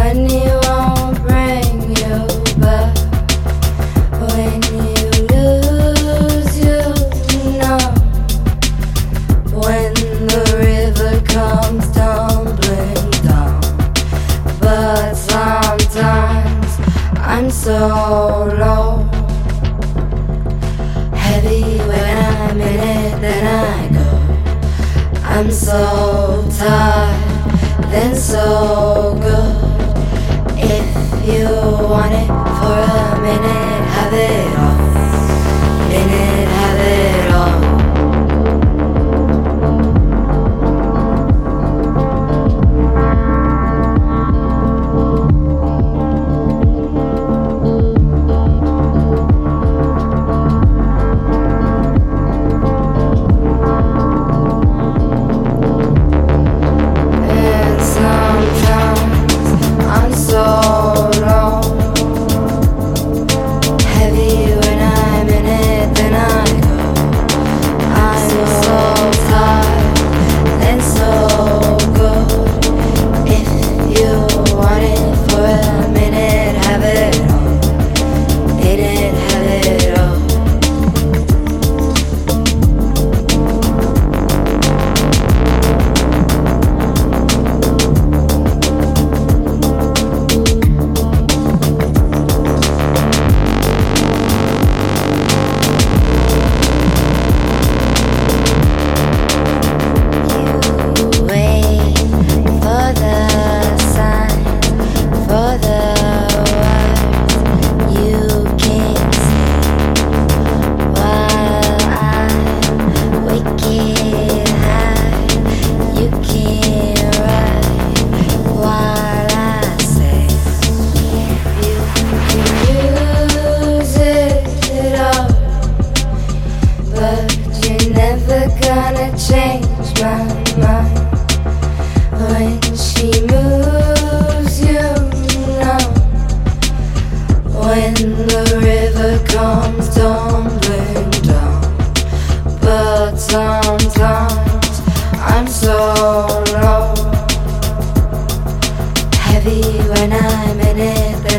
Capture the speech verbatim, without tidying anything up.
when he won't bring you back. When you lose, you know. When the river comes tumbling down. But sometimes I'm so low, heavy when I'm in it, then I go. I'm so tired, then so good. If you want it for a minute, have it all. Minute, have it all. Gonna change my mind when she moves, you know. When the river comes tumbling down. But sometimes I'm so low, heavy when I'm in it.